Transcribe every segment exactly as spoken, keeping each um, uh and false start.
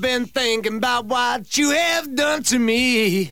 been thinking about what you have done to me.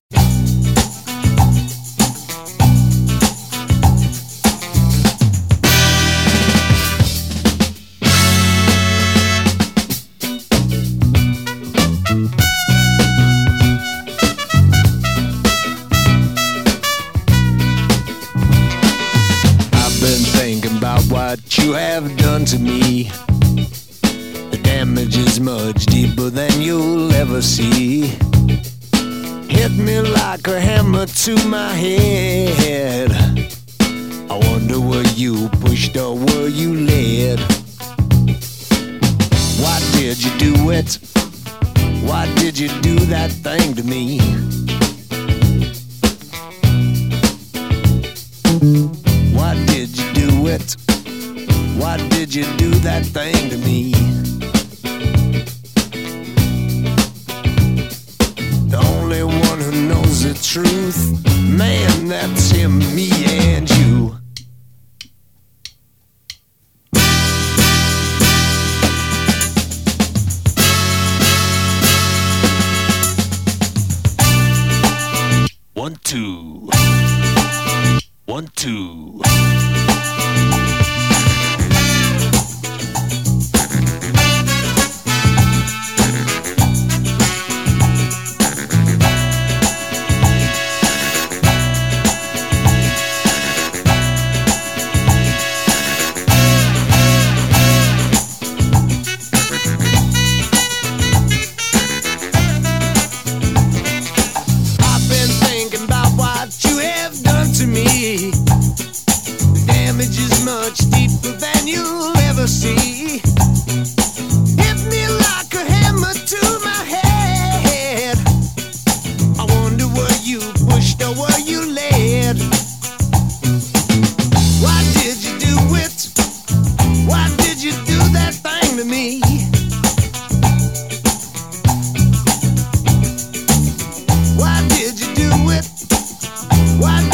I've been thinking about what you have done to me. The damage is much deeper than you'll ever see. Hit me like a hammer to my head. I wonder were you pushed or were you led? Why did you do it? Why did you do that thing to me? Why did you do it? Why did you do that thing to me? The only one who knows the truth, man, that's him, me and you. One, two. One, two. Damage is much deeper than you'll ever see. Hit me like a hammer to my head. I wonder were you pushed or were you led? Why did you do it? Why did you do that thing to me? Why did you do it? Why